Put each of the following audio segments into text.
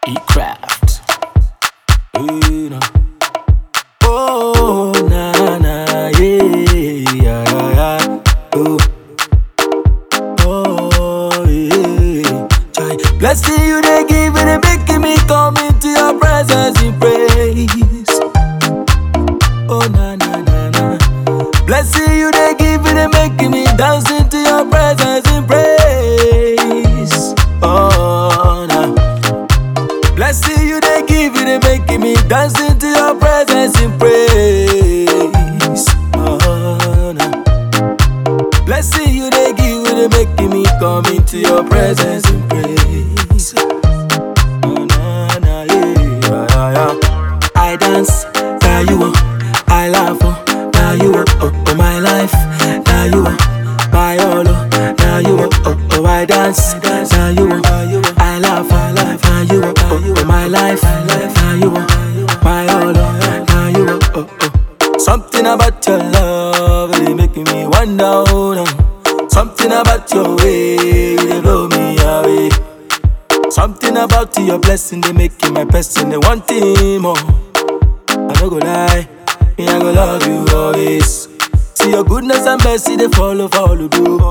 E-Craft. Oh, na na, yeah. Oh, oh, yeah. Try. Blessing you, they give it, they making me come into your presence in praise. Oh, na na na na. Blessing you, they give it, they making me dance into your presence in praise. Oh, na. Blessing you, they give it, they making me dance into your presence in praise. Oh, na. Blessing you, they give it, they making me come into your presence in praise. Oh, na na, yeah. I dance, now you are. I laugh, now you are. Oh, my life, now you are. My all, now you are. Oh, I dance, now you are. I laugh, now you are. Oh, my life, now you are. My all, now you are. Oh. Something about your love, they making me wonder. Oh, no. Something about your way, they blow me away. Something about your blessing, they making my person, they wanting more. I don't go lie, me I go love you always. See your goodness and mercy, they follow me.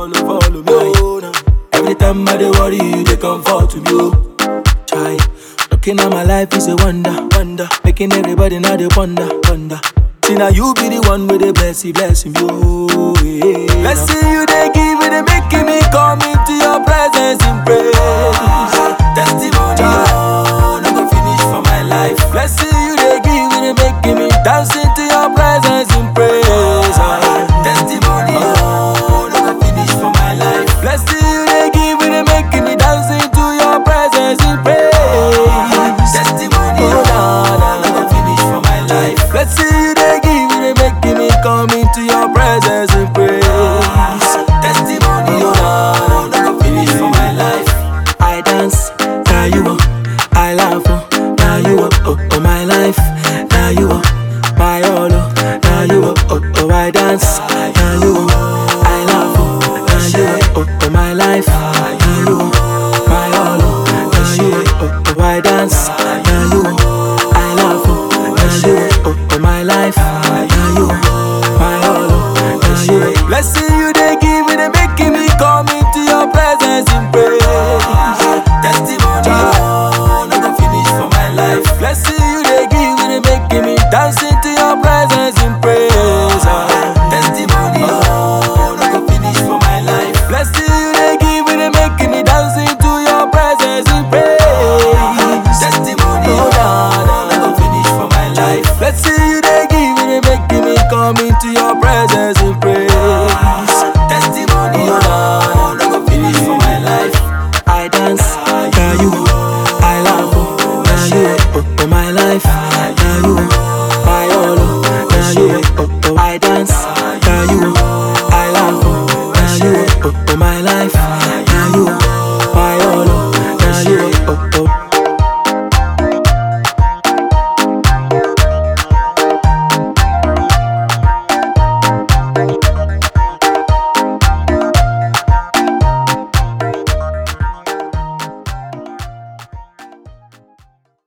Oh, no. Every time I they worry you, they comfort to you. Try. Looking at my life is a wonder. Making everybody now they wonder. See now you be the one with the blessing you. Yeah. Blessing you, they give it, they making me come into your presence in praise. Testimony, oh, no go finish for my life. Blessing you, they give it, they making me dance into your presence in praise. Testimony, oh, no go finish for my life. Blessing you, they give it, they making me dance into your presence in praise. Testimony, oh, no go finish for my life. Blessing you, they give it, they making me come into your presence in praise. Testimony, oh, no go finish for my life. I dance, now you are. I laugh, now you are. Oh, my life, now you are. My all, now you are. Oh, I dance, now you are. I laugh, now you are. Oh, my life, now you are. My all, now you are. Oh, I dance, now you are. I laugh, now you are. Oh, my life, now you are. My all, now you are. Blessing you, they give it, they making me come into your presence in praise. Testimony, oh, no go finish for my life. Blessing you, they give it, they making me dance into your presence in praise. Testimony, oh, no go finish for my life. Blessing you, they give it, they making me dance into your presence in praise. Testimony, oh, no go finish for my life. Blessing you, they give it, they making me come into your presence in praise. Testimony, oh, no go finish for my life. I dance, now you are. I laugh, now you are. Oh, my life, now you are. My all, now you are. Oh, I dance.